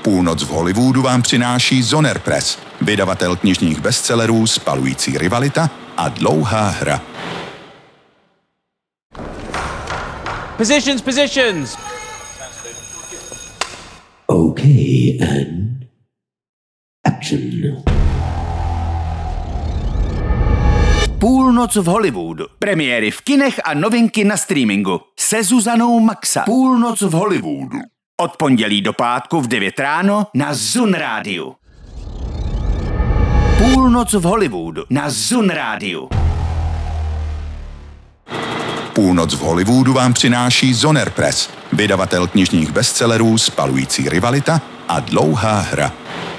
Půlnoc v Hollywoodu vám přináší Zoner Press, vydavatel knižních bestsellerů Spalující rivalita a Dlouhá hra. Positions! Okay, and action. Půlnoc v Hollywoodu. Premiéry v kinech a novinky na streamingu. Se Zuzanou Maxa. Půlnoc v Hollywoodu. Od pondělí do pátku v 9 ráno na Zun rádiu. Půlnoc v Hollywoodu na Zun rádiu. Půlnoc v Hollywoodu vám přináší Zoner Press, vydavatel knižních bestsellerů Spalující rivalita a Dlouhá hra.